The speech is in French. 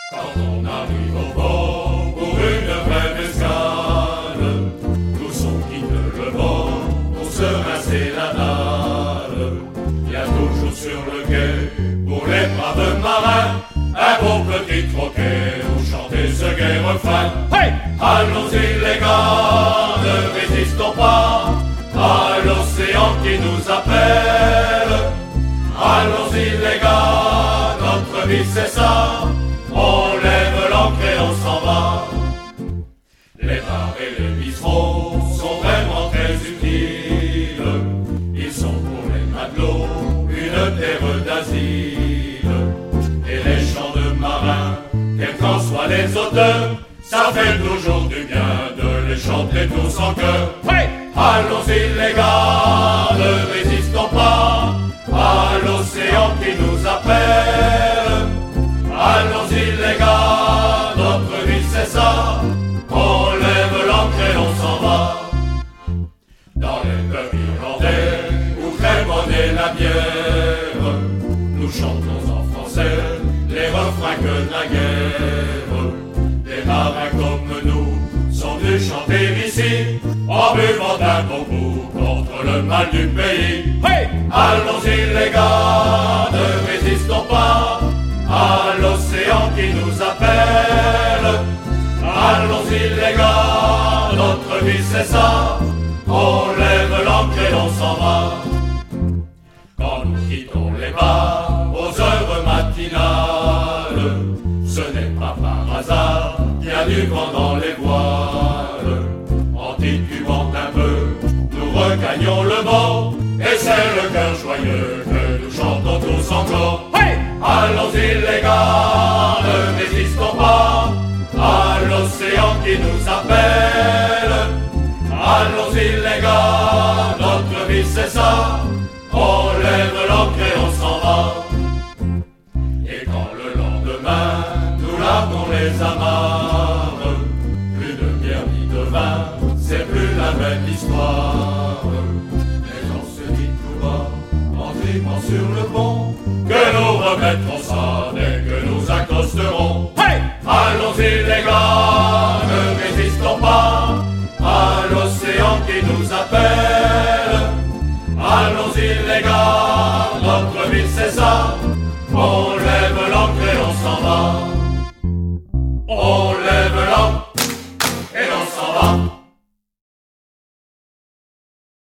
Quand on arrive au port pour une brève escale, tous on quitte le bord pour se rincer la dalle. Il y a toujours sur le quai, pour les braves marins, un beau petit troquet où chanter ce gai refrain. Hey! Allons-y les gars, ne résistons pas à l'océan qui nous appelle. Allons-y les gars, notre vie c'est ça, on lève l'ancre et on s'en va. Les bars et les bistrots sont vraiment très utiles, ils sont pour les matelots une terre d'asile. Et les chants de marins, quels qu'en soient les auteurs, ça fait toujours du bien de les chanter tous en chœur. Hey! Allons-y les gars, ne résistons pas à l'océan qui nous appelle. Allons-y les gars, notre vie c'est ça, on lève l'ancre et on s'en va. Dans les peuples irlandais, où crème la bière, nous chantons en français les refrains que de la guerre. Des marins comme nous sont venus chanter ici, en buvant un bon coup contre le mal du pays. Hey! Allons-y les gars, ne résistons pas à l'océan qui nous appelle. Allons-y les gars, notre vie c'est ça, on lève l'ancre et on s'en va. Quand nous quittons les bars aux heures matinales, ce n'est pas par hasard qu'il y a du vent dans les voiles. En titubant un peu, nous regagnons le bord, et c'est le cœur joyeux que nous chantons tous encore. Hey! Allons-y les gars, ne résistons pas à l'océan qui nous appelle. Allons-y les gars, notre vie c'est ça, on lève l'ancre et on s'en va. Et quand le lendemain, nous lavons les amarres, plus de bière ni de vin, c'est plus la même histoire. Mais on se dit tout bas, en tripant sur le pont, que nous remettrons